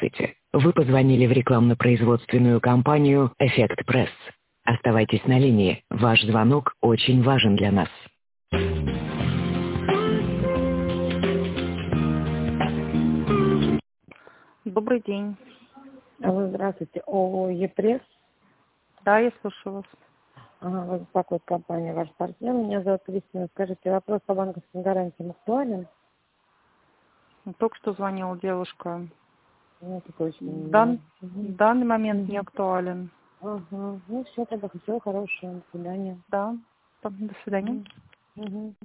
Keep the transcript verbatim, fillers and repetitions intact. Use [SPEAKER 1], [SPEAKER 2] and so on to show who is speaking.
[SPEAKER 1] Здравствуйте. Вы позвонили в рекламно-производственную компанию «Эффект Пресс». Оставайтесь на линии. Ваш звонок очень важен для нас.
[SPEAKER 2] Добрый день.
[SPEAKER 3] Алло, здравствуйте. ООО «Е-пресс».
[SPEAKER 2] Да, я слушаю вас.
[SPEAKER 3] Ага, вот так вот компания «Ваш партнер». Меня зовут Кристина. Скажите, вопрос по банковским гарантиям актуален?
[SPEAKER 2] Только что звонила девушка.
[SPEAKER 3] Ну, это точно.
[SPEAKER 2] В
[SPEAKER 3] не
[SPEAKER 2] дан-
[SPEAKER 3] я.
[SPEAKER 2] в
[SPEAKER 3] Мгм.
[SPEAKER 2] данный момент
[SPEAKER 3] Мгм.
[SPEAKER 2] не актуален.
[SPEAKER 3] Ага. Ну, все, тогда всего хорошего. До свидания.
[SPEAKER 2] Да. До свидания.
[SPEAKER 3] Мгм. Мгм.